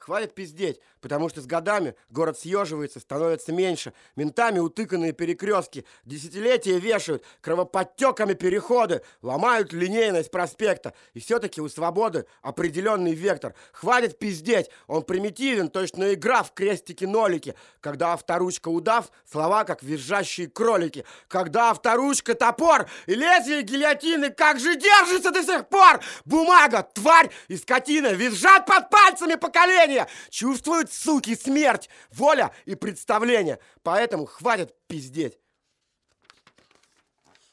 Хватит пиздеть, потому что с годами город съеживается, становится меньше. Ментами утыканные перекрестки, десятилетия вешают, кровоподтеками переходы, ломают линейность проспекта. И все-таки у свободы определенный вектор. Хватит пиздеть, он примитивен, точно игра в крестики-нолики. Когда авторучка удав, слова как визжащие кролики. Когда авторучка топор и лезвие гильотины, как же держится до сих пор? Бумага, тварь и скотина визжат под пальцами поколения. Чувствуют, суки, смерть, воля и представление. Поэтому хватит пиздеть.